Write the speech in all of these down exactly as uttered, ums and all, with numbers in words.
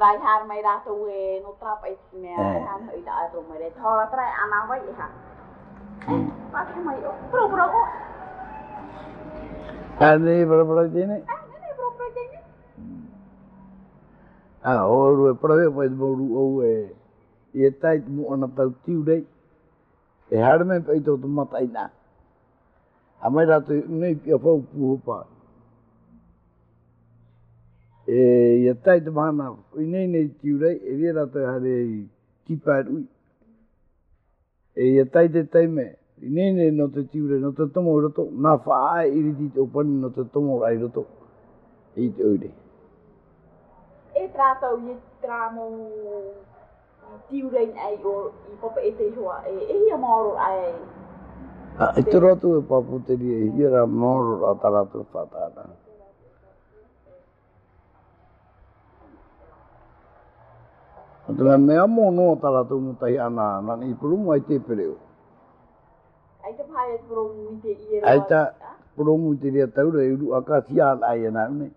vai har mai ra tu e no trap ai me ha mai da tu mai de thoa tra ana vai ha pa mai pro pro o Ani pro pro tiene ani pro pro tiene ah o pro pues boru o e e tai mo ona tau tiu dei e har me pe to tu matai na amai ra tu nei pia fo pu pa e e tai te mana nei nei tiu dei e vira te hare kiparu e e tai te tai me nei nei no te tiu dei no te tomo roto na fa ai iri ti te pani no te tomo rai roto i te ure e trato i tramo tiu dei ai o i popa e te hoa e e ia moro ai ah e te roto e papu te ri e ia moro a taratu fatana Então, me amo no tala tu mutai ana na ni prumu ai te pereu. Ai te pai prumu te i Ai ta prumu te ria tau re uru akasia ai na ne.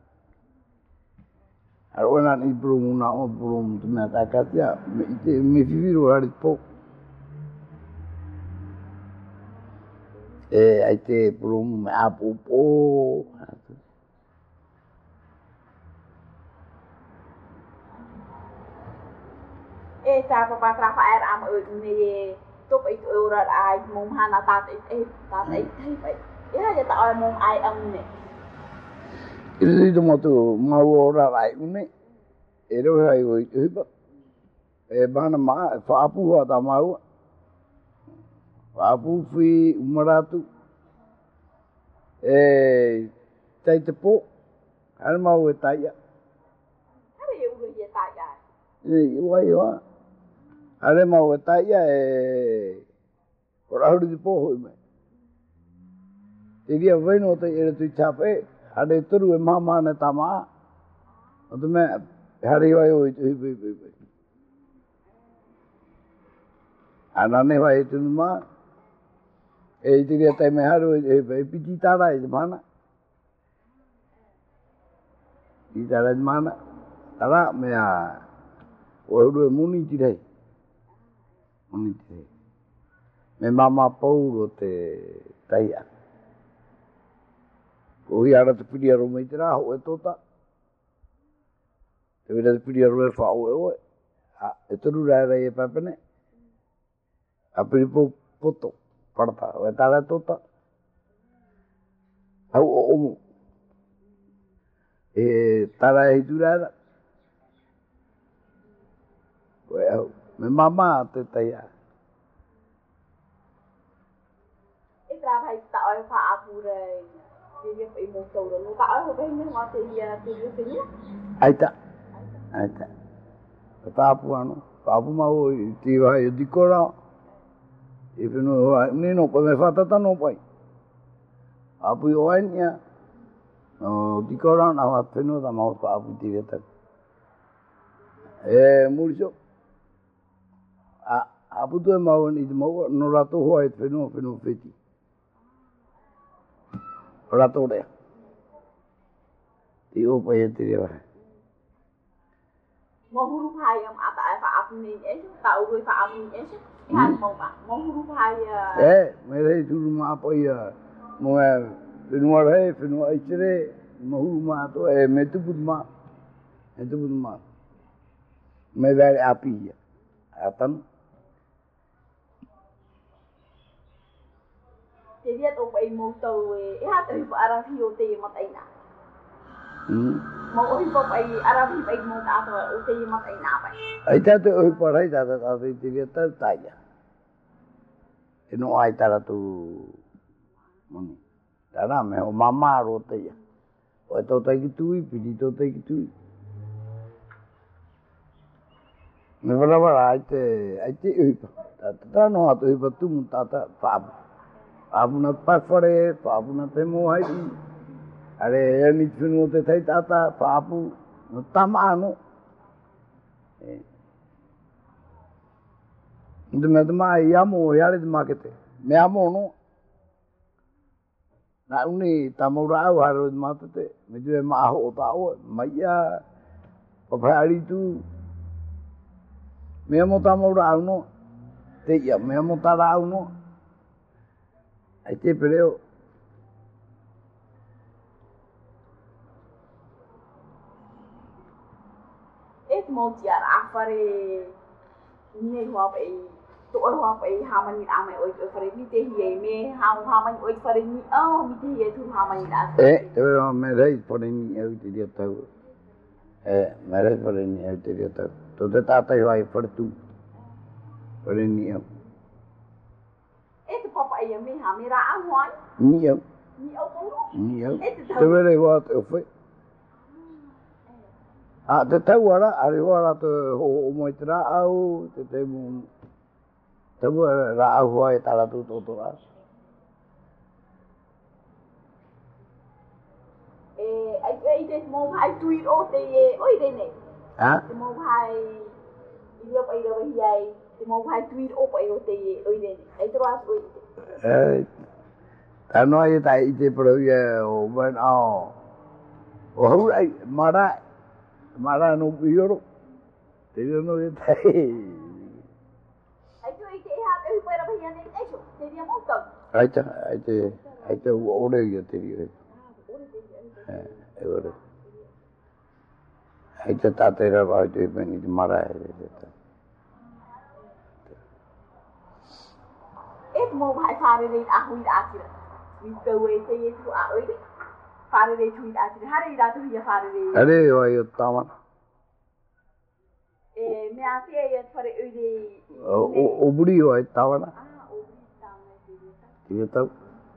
Aro na ni prumu na o prumu te me ta akasia me te me viviru ari po. E ai te prumu me apu po. E ta papa trafa er am ne top ik euro ai mom hana tat e tat e tai ya ya ta ai mom ai am ne Ili do moto mau ora ai une e ro ai o i ba e bana ma fa apu ha ta mau fa apu fui umaratu e tai te po al mau e tai ya ara e uro ye tai ya e wai wa ale mau e tai ya e ora hu di po ho me e dia veno te e tu chape ade turu e mama ne tama o te me hari wai o i anane vai tu ma e te dia tai me haru e piti tara e mana i tara mana tara me a o ru muni ti dai muni ti me mama paulo te taia o i ara te pidi aro me tira ho e tota e vira te pidi aro e fa o e o e turu rara e papene a pidi po poto parta o e tara tota au o omu e tara e durara o e au me mama te taia e tra pai ta ai fa apure ti ye pe mo to ro ta ai ho pe ni ma te ia te ye pe ni aita aita papu ano papu ma o ti vai e dikora e peno ni no come fatata no pai apu o ania o dikora na va peno da ma papu ti veta e murjo a apu to ma o ni mo no rato ho e peno peno feti rato de ti o pai ti va mo huru pai am ata ai fa apu ni e ta u fa apu ni e kan mo ba mo huru pai e me re tu ma pai mo e peno re peno ai tre mo huru ma to e me tu ma e tu ma me vai api atan te dia to pai mo to e ha te ara fi o te ma tai na mo o po pai ara fi pai mo ta to o te ma tai na pai ai ta te o parai ta ta te dia ta taia e no ai tara tu moni tara me o mama ro te ia o to te ki tu i pidi to te ki tu me vara vara ai te ai te o ta ta no ato i pa tu mu ta ta pa abuna pa fore pa abuna te mo ai are e ni tunu te tai tata pa apu no tamano e de me mai amo yare de makete me amo no na uni tamura haro de matete me de ma ho ta o mai ya o phari tu me mota mora uno te ya me mota ra uno ai te peleo et mo tiar afare ni ho pe to ho pe ha mani a me oi fare mi te hi me ha ha mani oi fare ni oh mi te hi tu ha mani da eh te vero me dai por ni eu te dia tau eh me dai por ni eu te dia tau to te tata i vai por tu por ni eu et papa ai me ha me ra a hoan ni eu ni au ko ni eu te vero wa te foi ah te tau ara ari ora te o mo tra au te te mu te mu ra au hoai tala tu to to as eh ai ai te mo hai tui o te oi de ne ha te mo hai i ai ro hi ai te mo hai tui o pai o te oi de ne ai tro as oi eh ta no ai tai te pro ye o ben ao o hu ai mara mara no pioro te no ye tai ai tu ai te ha te pai ra pai ne ai so te dia mo ka ai ta ai te ai te o re ye te ri eh e ore ai te ta te ra va te ben ni mara e et mo hai fare le a hui a tira mi ko we te ye tu a oi de fare le tu a tira hare ra tu ya fare le are o ai ta ma eh me a te ye fare oi de o o buri o ai ta ma ah o ta me te ye ta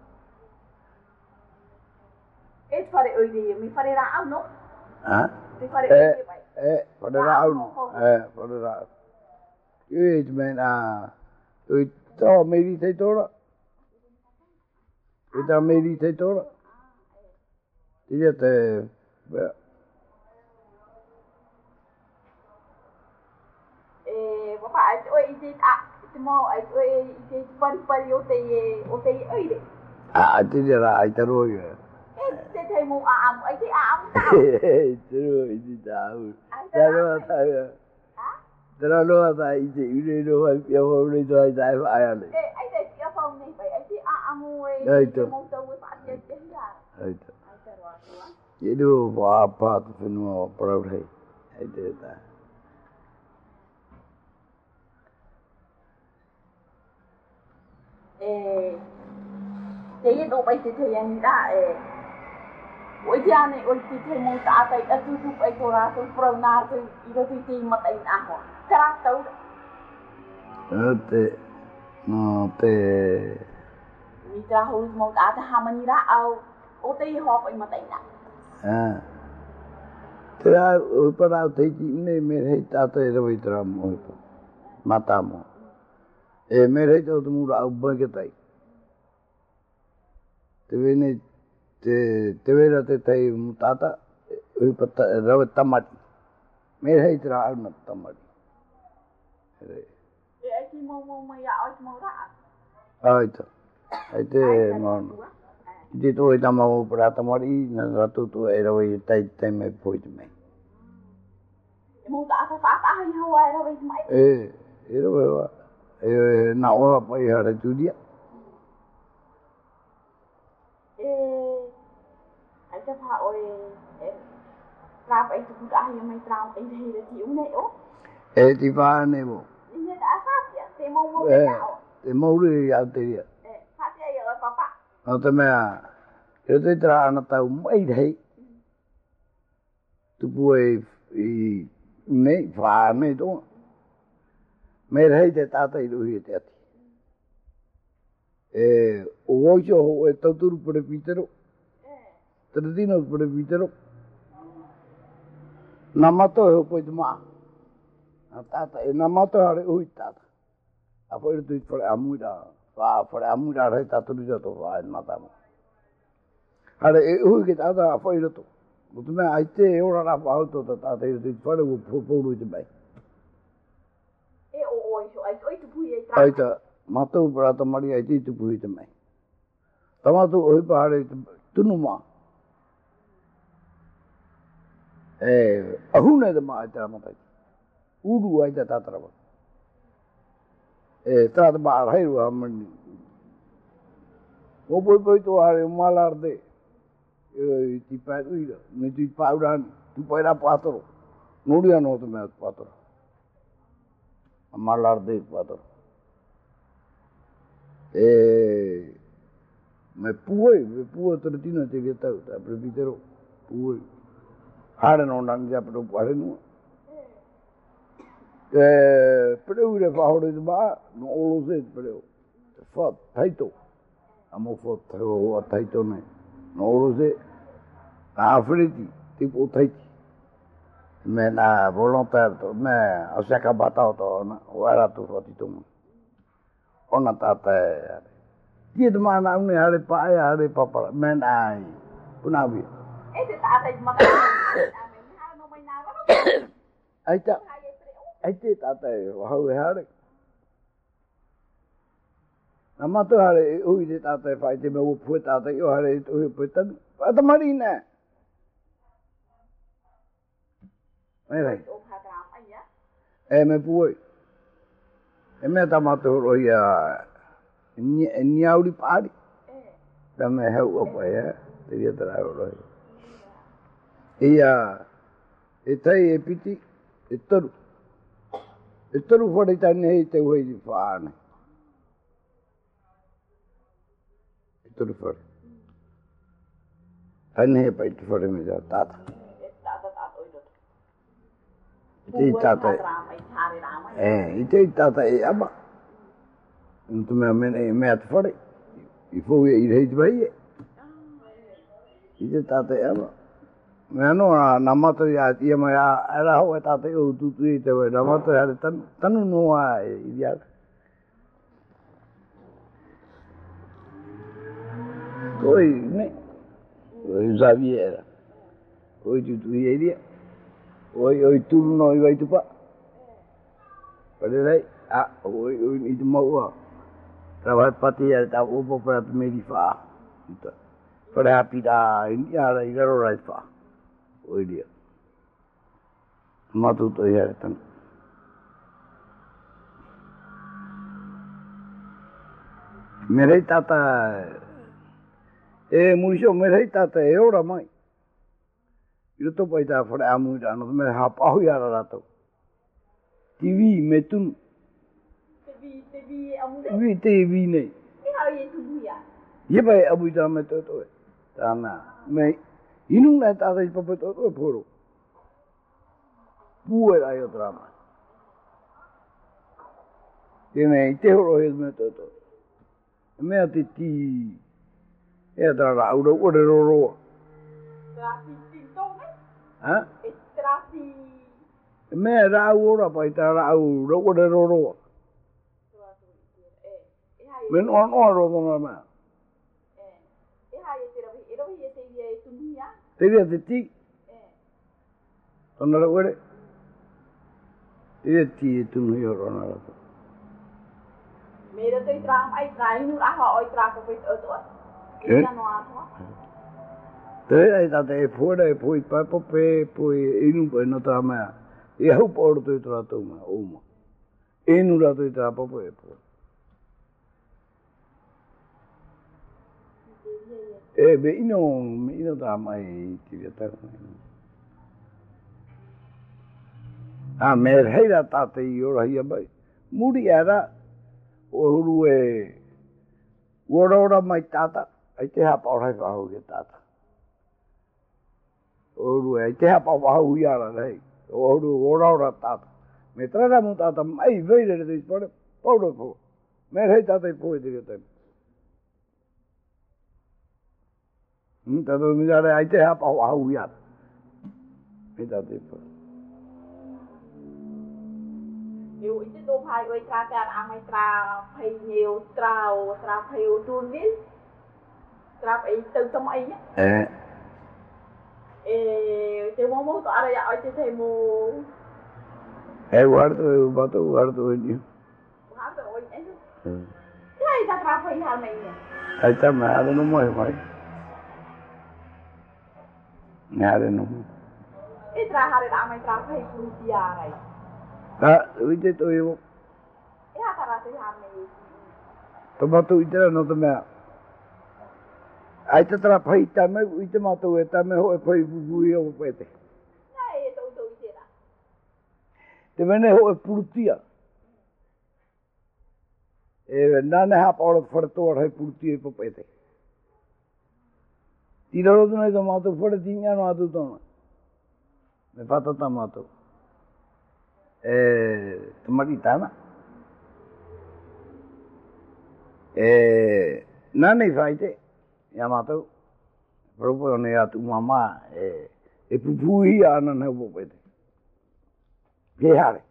et fare oi de mi fare ra au no ha te fare oi de pai eh fare ra au no eh fare ra ye men a oi to me di te tora ita me di te tora ye te eh papa ai oi de a te mo ai oi de pari pari o te o te oi de a te ra ai te ro ye te te mo a am ai te a am ta te ro i di ta u te ro ta ya te ro lo ta i te i le ro ai pia ho le to ai dai ai ale eh ai te pia fa ni pai ai te a am oi te mo to we pa te te ya ai te ai te ro a ye do wa pa tu no pro rei ai te ta eh te ye do pai te te ya ni da eh oi te ane oi te te mo ta tai a tu tu pai to ra to pro na to i ro te ma tai a ho tra to te no te mi tra ho mo ta ta ha mani ra au o te ho pai ma tai na ah te ra o para te ti ne me rei ta te ro i tra mo mata mo e me rei to mu ra u ba ke tai te vene te te vera te tai mutata oi pata rawa tamati me rei tra au na tamati e ai ti mo mo mo ya ai mo ra ai ta ai te mo di to e tama o pra tamari na ratu tu e rawa i tai tai me foi te me mo ta ta fa ta ai ho ai rawa i mai e e rawa e na o pa i hara tu dia eh ai ta fa oi tra pai tu ku ai mai tra ai dei de ti un nei o e ti fa ne mo ni da fa ya te mo mo e te mo ri ya te dia eh fa te ai o papa no te me a e te tra na tau mai dei tu puoi i nei fa ne to me rei te tata i ruhi te ati e o ojo o e tauturu pere pitero tredino pere pitero namato e poi te maa na tata e namato hare ui tata a poi tu i pere amura fa pere amura rei taturu jato fa e mata mo hare e ui ke tata a poi roto Mutta me ai te e ora ra pau to ta te te pare o pouru te mai. E o o so ai oi tu pui e tra. Ai ta matou para ta mari ai te pui te mai. Tamatu oi pare tunuma. E ahune de mai ta matai. Uru ai ta tatra. e tra ba hai wa man o poi poi to are malarde e ti pa ui ne ti pa uran tu poi ra patro nuria no to me patro malarde patro e me puoi me puoi tretino te che tau ta presbitero puoi hare no nan ja pro pare no e preu re fa hore ba no olo se preu fa taito amo fa taito taito ne no olo se afriti tipo taiti me na volontaire to me o se ka batao to na o era tu fotito ona tata dia de mana une hare pa ai hare papa men ai puna vi e te tata i maka ha no mai na va ai ta ai te tata o hau hare amato hare ui te tata fai te me o pu tata io hare ui pu tan ata marina Mira. E me puoi. E me tamato roia ni ni auri pari. Eh. Da me hau apa ya. Dia terau roi. Ia e tai e piti e toru. E toru fora tane hei te ui di faane. E toru fora. Tane hei pai te fora me da tata. Ite tata eh ite tata e ama tu me me me at fore i fu i rei vai ite tata e ama me no na mato ya ia ma era ho tata o tu tu ite we na mato ya tan tan no a i dia oi ne oi Xavier oi tu tu i dia oi oi turno i vai tu pa pare dai ah oi oi ni tu mau a trabalhar pati ya ta o po para me di fa ita pare api da ini ara i garo rai fa oi dia ma tu to ya tan mere tata e murisho mere tata e ora mai Io to poi da fare amu da no me ha pa hu ya ra to T V me tun T V T V amu T V T V ne e ha ye tu ya ye bai abu da me to to ta na me inu na ta da pa to to poro pu era io drama tiene te ho ro me to to me ati ti e da ra u ro o ro ro Hả? Mẹ rau rồi phải ta rau đâu có đâu đâu. Mình on on rồi mà. Thế là thế tí. Còn đâu vậy? Thế là tí tu nhiều rồi nào. Mẹ tôi tram ai trai nu à họ tram có phải ở đó. Cái nó à. Thế ai ta te phô đây phôi pa po pe phôi inu pe no ta ma e hau por tu tra tu ma o ma inu ra tu tra po pe po e be ino me ino ta mai ti ta a me hei ra ta te yo ra ia bai muri ara o ru e o ro ra mai ta ta ai te ha pa ra fa ho ke ta ta Oru e te hapa wahu iara nei. Oru oraura tata. Me trara mu tata mai veire de dispone. Paulo po. Me rei tata i poi dire te. Hm tata mi dare ai te hapa wahu iara. Me tata i poi. Eu ite do pai oi tra ta a mai tra phai nhiều trao tra phai tuôn biết. Tra ai từ trong ai nhá. Eh E te mo mo ara ya ai te mo e guardo bato guardo ni guardo oi e ai ta tra fai ha mai ai ta ma no mo mai nare no e tra ha ra mai tra fai pu ti ara ta ui te to io e Ya para te hame. Tomato itera no te mea. Ai te tara pai tame, i te matou e tame ho e pai bubui o pete. Na e tau tau itera. Te mene ho e purutia. E nane hapa ora wharetoa rai purutia i popete. Tira roto nei to matou wharetinga no atu tona. Me whatata matou. E te maritana. E nane i whaite. Ia matou. Propo o ne atu mama e e pupui ana nei popete. Ke hare.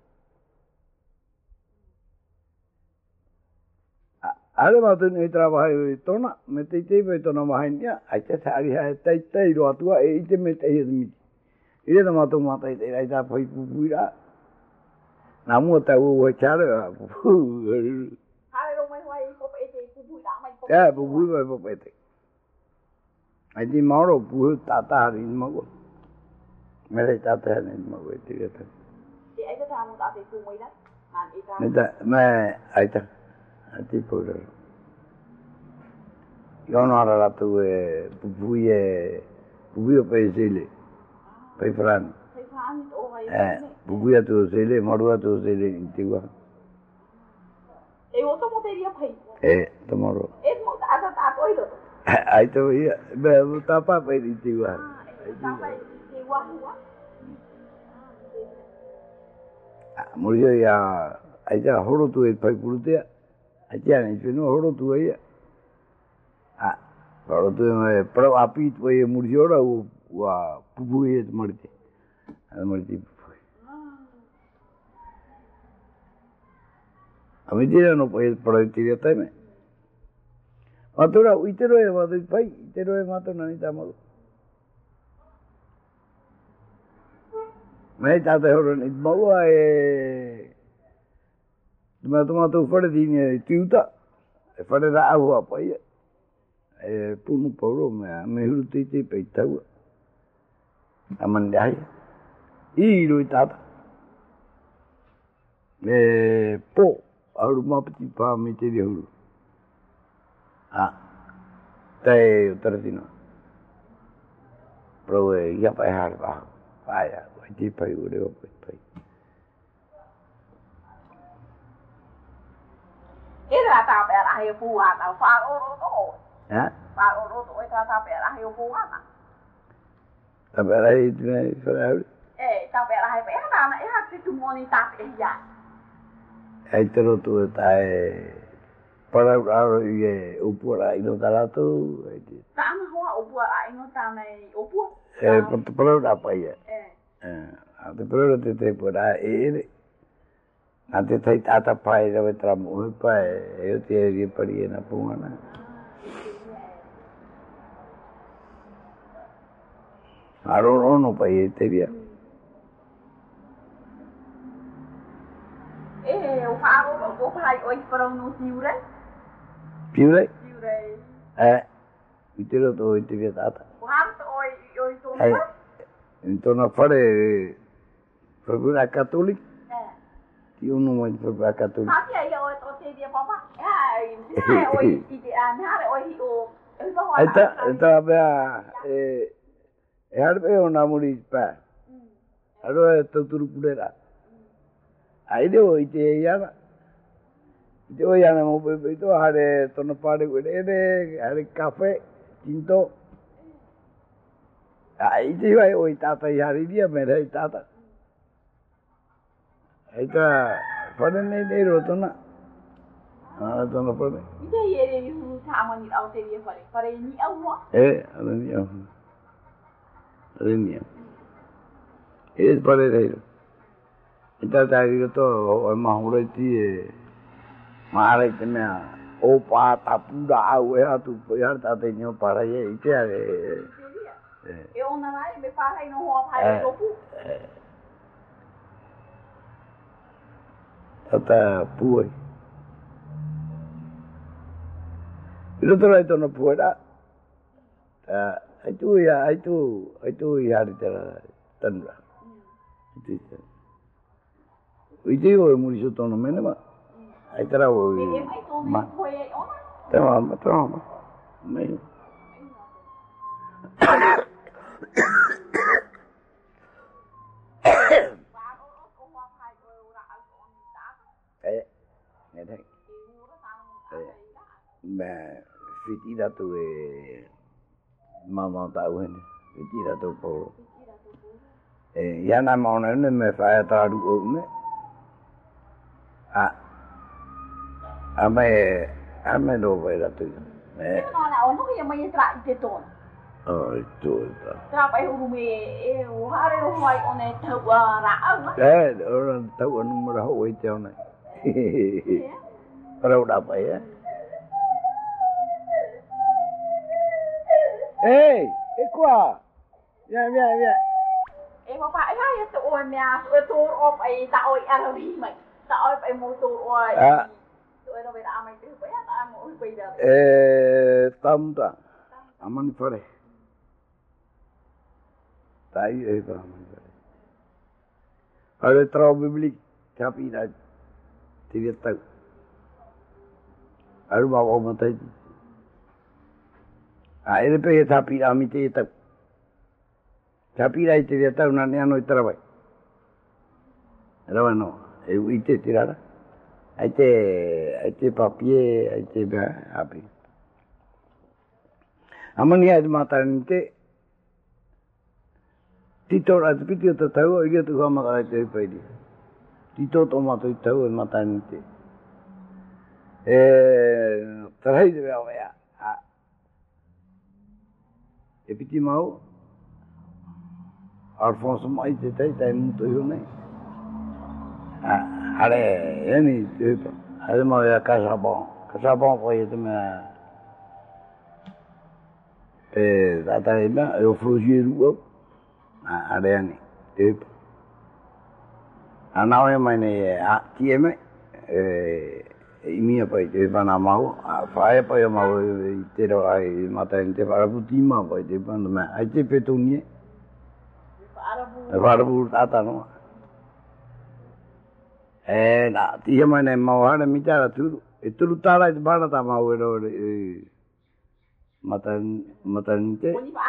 Ale matou nei trabalho i tona, me te te pe tona mahainia, ai te sari ha te te ro atua e ite me te e mi. Ile ta matou matai te ai ta pai pupuira. Na mo ta u o chare. Hare ro mai mai popete pupuira mai popete. Ja, pupuira popete. Ai di maro pu tata hari mago. Mere tata hari mago te te. Di ai ta mo ta te pupuira. Man ita. Ne ta me ai ta. Ati pura. Io non era la tua pupuie pupuio pesile. Pei fran. Pei fran o vai. Eh, pupuia tu sele, marua tu sele intigua. E o tomo teria pai. Eh, tomoro. E mo ta ta ta toiro. Ai to ia, be tapa pe intigua. Ai tapa intigua hua. Ah, murió ya, ai ja horo tu e pai purutea. Ai ja ni fino horo tu ia. Ah, horo tu e pro apit e murió ra o wa pupuie marite. Al marite pupui. A me tira no puoi para tirar teme. Matura uitero e matu pai, itero e matu nani tamalu. Me tate horo ni maua e matu matu fare dine tiuta. E fare ra ahua pai. E punu poro me me huru tite pe tau. Amandai. I ro tata. E po auru mapiti pa me te huru. Ah, te utardino. Pro e ia pa har ba. Vaya, vai ti pai ure o pai. E tra ta pe ra he pua ta fa o ro to. Eh? Fa o ro to e tra ta pe ra he pua na. Ta pe ra i te fra. E ta pe ra he pe na na e ha ti tu moni ta pe ya. Ai te ro tu ta e para aro i o pura i no talato. Ta na hoa o pua ai no ta nei o pua. Eh, para ora pa ia. Eh. Eh, a te para te te pura e a te tai tata pai ra tra mo pa e o te ri pari na pungana. Aro no pai te via. Eh, o fa o o pai o i para no tiure. Piure? Tiure. Eh, itero to te via tata. Quanto o o to. Eh, intorno a fare proprio cattolica. Io non voglio proprio cattolica. Ma che io ho te di papà. Eh, o i di anare o i o Eta eta bea e e arbe ona muri pa. Aro e toturu purera. Ai de o ite yana. Ite o yana mo pe to hare tono pare wede de hare cafe tinto. Ai de vai o tata yari dia mera tata. Eta pare nei de rotona. Ah, tono pare. Ite yere ni hu tama ni au te dia pare. Pare ni au mo. Eh, ala ni au. Ala ni au. Es pare de. Eta tari to o mahureti e mare te mea o pa tapura au e atu poiar ta te nyo para ye ite are. E ona mai me fa no ho pai do pu. Tata pui. Ilo to lai tono puera. Ta ai tu ya ai tu ai tu ya ri tera tanra. Ite ite o muri so tono mene ma. ai tera o ma tera ma tera ma me eh nghe thấy mà phi tí đã tôi mà mà tạo hình phi tí đã tôi bỏ eh ya na mà nó nên mà phải tạo được ổn đấy à à mày à mày đâu vậy là tôi eh nó là nó cái mày tra cái tôn ờ tôi đó tra phải hùng mê eh hoa rồi hoa ông thâu ra ông eh orang tahu orang merah oi teo này đâu đập vậy á ê ê qua ya ya ya ê mà phải hay tụi mẹ tụi tôi ôm ấy tạo ấy ăn đi mày tạo ấy mua tụi ơi tụi nó bị làm mày cứ phải ăn mua bây giờ ê tâm ta aman phải tại ấy vào aman phải ở trao bibli tapi đã tidak tahu ở bảo ông thấy à ini pe tapi kami tidak tahu tapi dah tidak tahu nanti anu terbaik ada mana itu tidak ada itu itu papier itu apa aman ya mata nanti titor ada pitu tu tahu dia tu kau makan itu apa dia titor tu mata tu tahu mata nanti eh terhai dia apa ya Epiti mau Alfonso mai te tai tai muito eu nem ah ale yani ale mau ya casa bom casa bom foi também eh data ina eu fugir o ah ale yani tipo anau e mai ne a tieme eh Imi apa itu mana mau, fai apa yang mau itu ai mata itu para putih mah apa itu pan tu mah, itu petunia. Para putih ada no. Eh, nak dia mana mau ada bicara tu, itu lu tahu itu mana tak mau itu mata mata itu.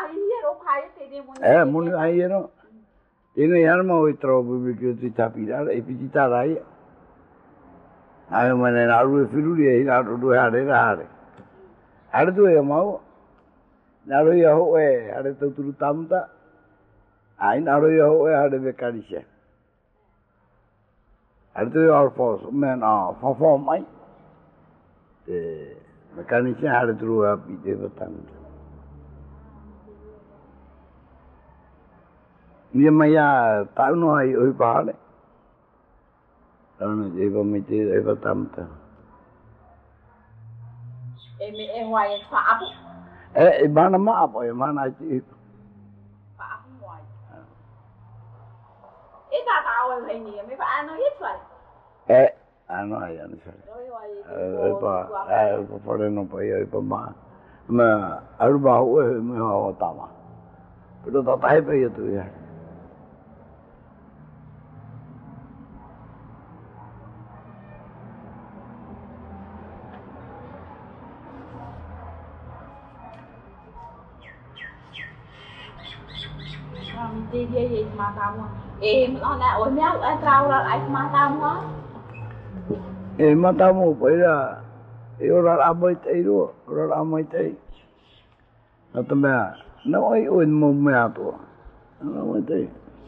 Eh, muni air no. Ini yang mau itu berbicara tu tapi ada, itu kita lagi. Ayo mana naru firu dia, naru dua hari hari. Ada tu yang mau, naru yang howe, ada tu tu tamu tak. Ain naru yang howe ada bekarisya. Ada tu yang Alfonso, men ah, form ai. Eh, bekarisya ada tu apa itu betul. Dia maya tahu no ai oi pahale. Ano je ba mai te ai ba tamta e me e wai fa apu e mana ma apo e mana ji fa apu wai e ta ta wai hai ni me fa ano ye tsai e ano ai ano sai e ba e ba pore no pa e ba ma ma aru ba ho e me ho ta ma pero ta tai pe ye tu ya dia dia ye matamu eh mana oi mel ai trau la ai matamu eh matamu poira e ora amoi te ro ora amoi te atama na oi oi mo me ato na oi te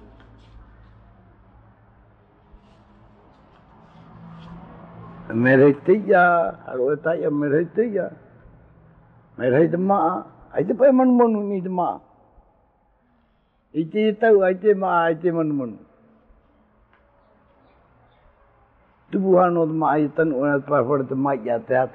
meretia aro ta ya meretia mereit ma ai te pa man mon ni te ma Iti tahu iti ma iti man-man. Tubuhan od ma aitan unat parfor te ma yatat.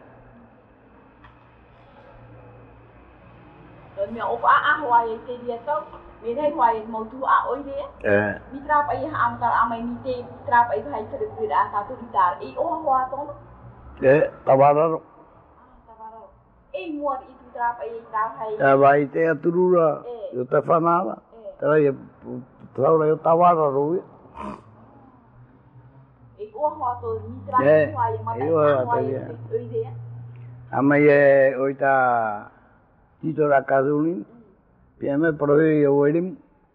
Mi opa ah wai te dia tahu, mi dai wai mau tu a oi dia. Eh. Mi trap ai am kal amai mi te trap ai hai ter bir ata tu ditar. I o wa to. Eh, tabarar. Tabarar. Eh muat itu trap ai trap hai. Eh vai te aturura. Yo te fanala. Tera ya, tahu lah, tawar lah, Eh, o ho to ni tra ho ai ma ai ide amaye oita tito ra kazulin piame proe oirim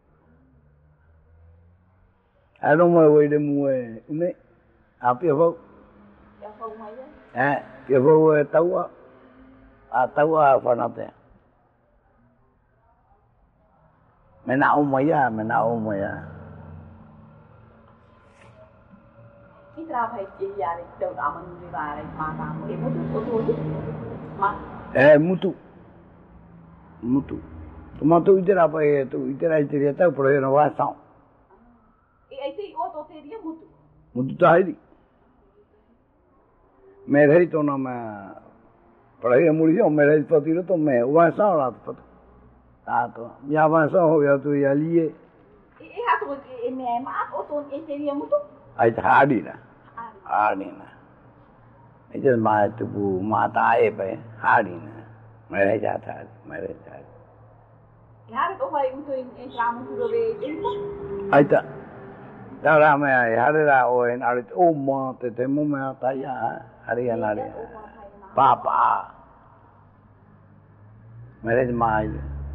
ano mo oirim we ne api ho ya ho mai eh ke ho tawa a tawa fanate mena o moya mena o moya Itra phải chỉ ra để đầu đó mình đi vào để mà làm cái mutu mutu mà eh mutu mutu tomato itera pa tu itera itera ta por no va sa e aí tem outro teria mutu mutu ta hai mere to na ma por ahí murió mere to tiro to me va sa la ta to ya va sa ho ya tu ya lie e e ha to e me ma outro e teria mutu ai hari na hari na itu ma tu bu ma ta e pe hari na mere ja tha mere ja Yar ko vai muito em tramo tudo bem. Ai ta. Da ra me yar ra o en ari o ma te te mo me ta ya ari ya na ri. Pa pa. Mere mai.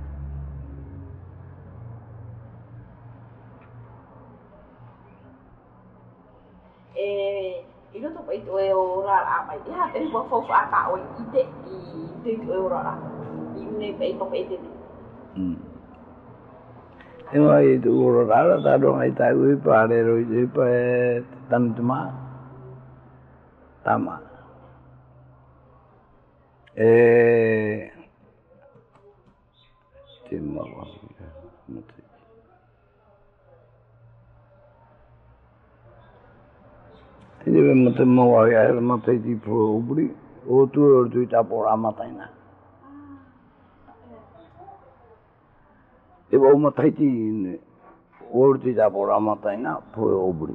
Eh, ilo to pai to e ora a mai. Ya te fo fo a ka o ite i te to e ora. I ne pai to pai te. Ema itu urara ta dong ai ta ui pare ro i pa tantma tama eh timma wa mate ini be mate mo wa ya mate di pro ubri o tu or tu ta pora mataina e o mataiti orti da por amataina foi obri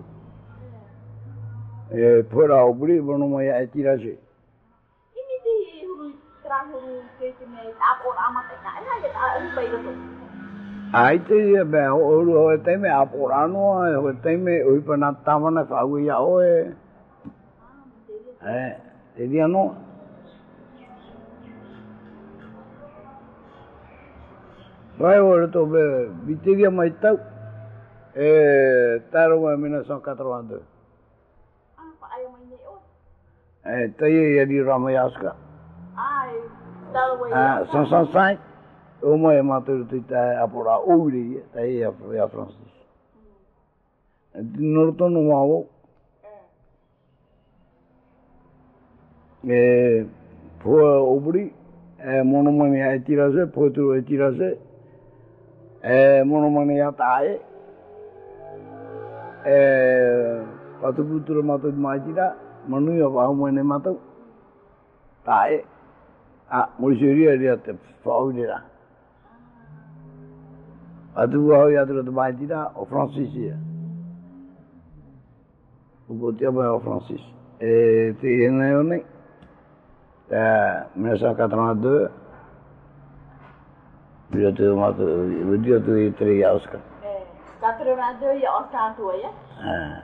e fora obri bono moya etiraje imiti huru traho ke te me ta por amataina ela ya ta bai ro ai te be o ro te me aporano o te me oi pana tamana fagu ya oe eh te dia no vai ora to be viteria mai tau e taro ma mille neuf cent quatre-vingt-deux ah pa ai mai ne o eh tai e di ramayaska ai taro wa ah soixante-cinq o mo e matur tu ta apora ouri tai e a Francis norto no mawo e po obri e monomani e tirase po tu e tirase e monomani ya tae e patu putura matu majira manu ya ba mo ne matu tae a moriseri dia te faudira atu wa ya tu majira o Francis ya o botia ba o Francis e te ne one eh mille neuf cent quatre-vingt-deux Dia tu matu dia tu itri ya Oscar. Eh, quatre-vingt-deux ya Oscar tu ya. Ah.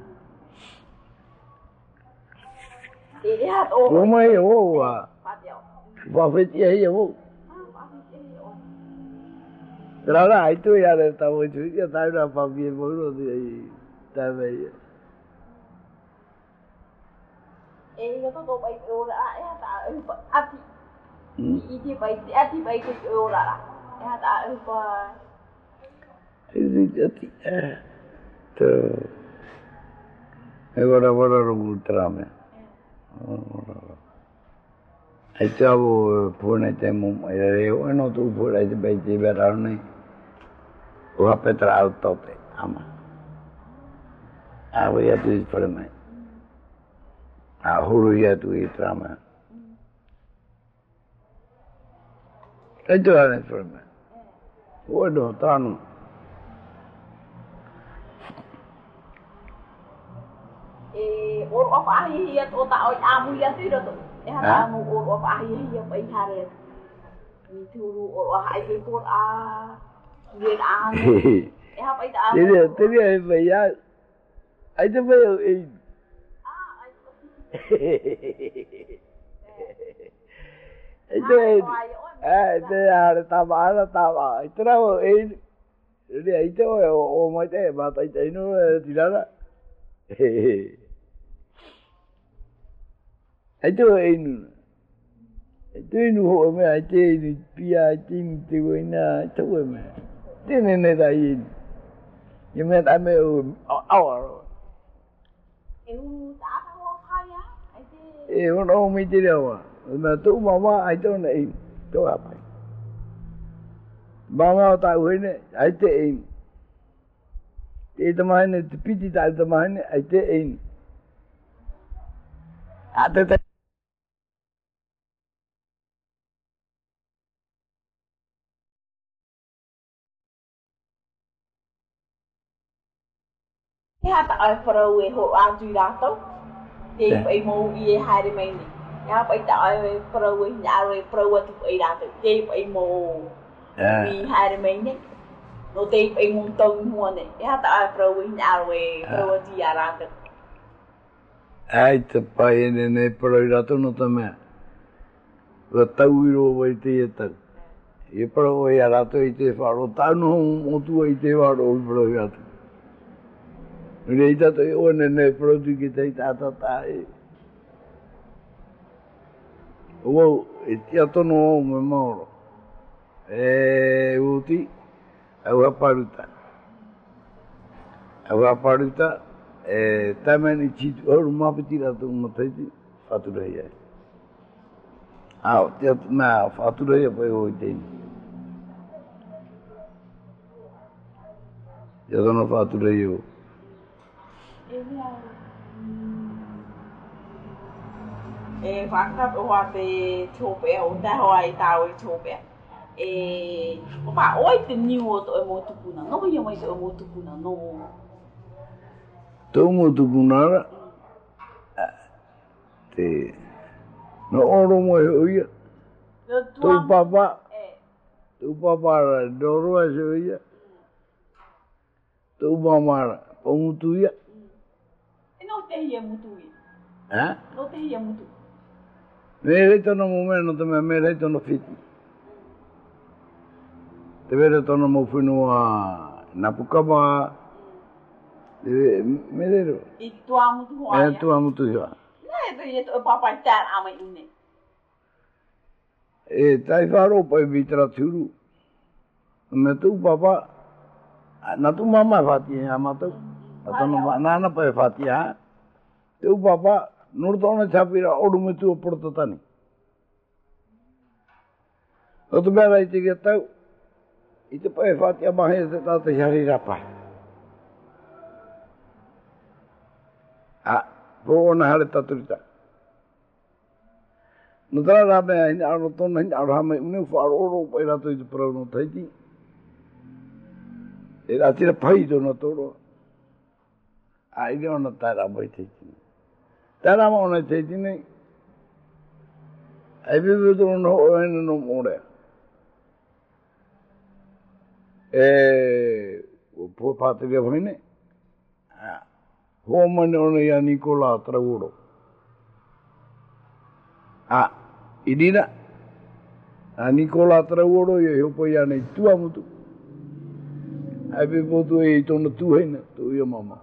Ini hat o. Rumah ya wo wa. Buffet ya ya wo. Terala itu ya le tahu itu ya tahu apa biar baru tu ya. Tahu ya. Eh, yo to bai ora ya ta ati. Iti bai ati bai tu ora la. Ya ta apa. Ini ati eh. Tu. Agora agora ultrame. Itu aku punya temu, ya, ono tu pura itu bayi berani, wah petra auto te, ama, aku ya tu permai, aku ya tu itu ama, itu ada permai, waduh tanu. Eh, orang apa ahi ya tu tak oi amu ya tu dah tu. Eh, amu orang apa ahi ya pai hari. Itu orang ahi itu ah, dia amu. Eh, apa itu amu? Jadi, jadi apa ya? Itu apa? Itu eh itu ada tambahan tambah. Itu lah ini dia itu oh mau itu mata itu ini tidak ada. Itu ini. Itu ini oh me itu ini pia ini tu ini tu me. Itu ni dah ini. Yang mana ame awal. Eu tak tahu apa ya. Eh, orang mesti dia awal. Mà tu mama ai tu này tu apa? Mama tahu ini, ai tu ini. Ini teman ini, piti tahu teman ini, ai tu ini. Ada tu. Ya tak ada perlu ho aju dah tu. Dia pergi mau ia hari ini. Ya bây giờ pro với nhà rồi pro thì phải làm được chi phải mù vì hai đứa mình nhé nó thì phải muốn tuần mua này ya tại pro với nhà rồi pro thì làm được ai tập bài này này pro ra tu nó tao mẹ và tao rồi vậy thì tao ये pro với ra tu itu faru tao nó không tu itu faru pro ra tu người ta tu ôn này pro thì cái ta ta ta Wow, itu tu no memoro. Eh, uti, awak paruta. Awak paruta. Eh, taman itu orang mah bertiada tu mata itu fatura ya. Ah, tiap mah fatura ya boleh hoji. Jadi no fatura yo. Eh, fakta bahwa te coba onda hoi tahu coba. Eh, apa oi teniu tu emo tu puna, no yang mai tu emo tu puna no. Tu emo tu puna, te, no orang mai hoi. Tu papa, tu papa doro aja hoi. Tu mama pemutu ya. No te yang mutu. Hah? No te yang mutu. Mere to no momento to me mere to no fiti. Te vere to no mo funu a na pukama. Te mere. I tu amu tu hoa. Eh tu amu tu hoa. Ne te ye to papa tar ama ine. Eh tai faro pa vitra thuru. Me tu papa na tu mama fati ama tu. Atau no na na pa fati ha. Tu papa Nordona chapira odume tu portatani. Otu bela iti ke tau. Itu pae fati amahe te tata yari rapa. Ah, po na hale taturita. Nutara rabe ini aro tona ini aro hame unu faro oro pae rato itu pro no taiti. E atira pai do na toro. Ah, ini ona tara bai taiti. Tara mo na taiti nei. Ai bibu do no o ene no more. Eh, po patria hoine. Ah. Ho mane ona ya Nicola Trauro. Ah, idina. Ah Nicola Trauro ye ho po ya nei tua mutu. Ai bibu do e tono tu hena, tu yo mama.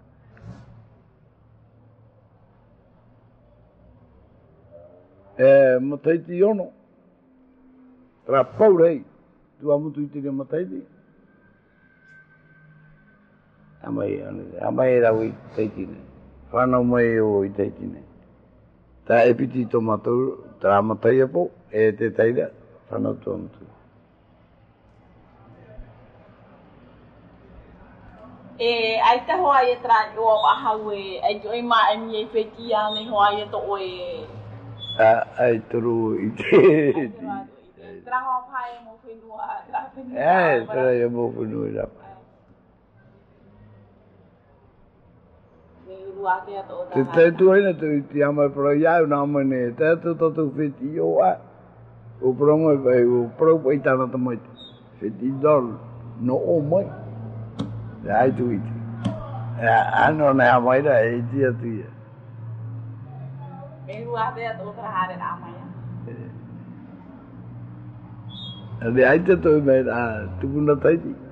Eh, mataiti yono. Tra paurei. Tu amu tu iti mataiti. Amai amai rawi taiti ne. Fana mai o taiti ne. Ta epiti tomato tra matai apo e te taida fana tu amu tu. E ai te hoa e tra o ahawe ai jo i ma ai e fekia ne hoa e to e Ah, ai turu ite. Tra hoa pai mo finua tra finua. Eh, tra yo mo finua ra. Te te tu ai na tu ti ama pro ya na mane te tu to tu fiti yo a. O pro mo vai o pro pai ta na mai. Fiti dol no o mai. Ai tu ite. Ah, ano na mai da e ti tu. e rua te to tra hare a mai ade ai te to me a tu na tai